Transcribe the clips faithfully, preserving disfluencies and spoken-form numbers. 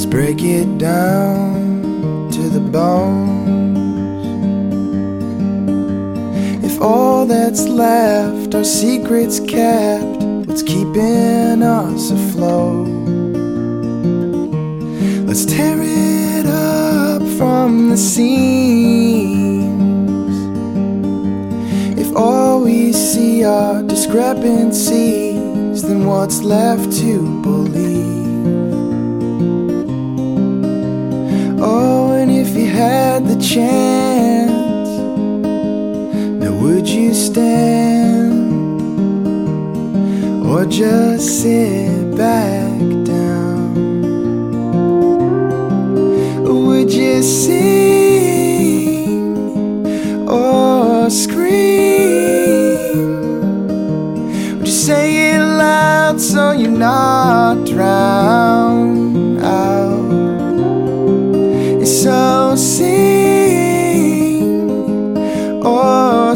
break it down to the bones. If all that's left are secrets kept, what's keeping us afloat? Let's tear it up from the seams. If all we see are discrepancies, then what's left to believe? Oh, and if you had the chance, now would you stand or just sit back down? Would you sing or scream? Would you say it loud so you're not drowned out? So sing or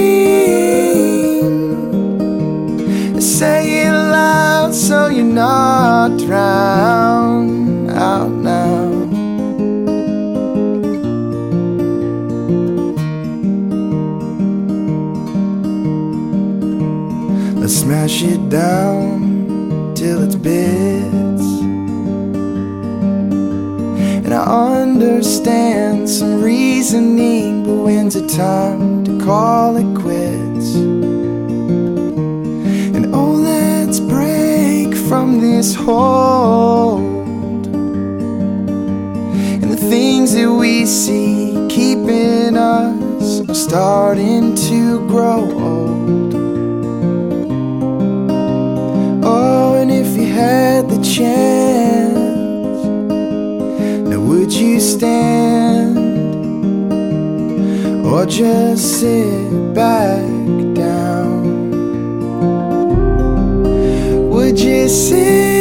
scream, say it loud so you're not drowned out now. Let's smash it down till it's bits. And I understand some reasoning, but when's it time to call it quits? And oh, let's break from this hold. And the things that we see keeping us are starting to grow old. Oh, and if you had the chance, would you stand or just sit back down? Would you sit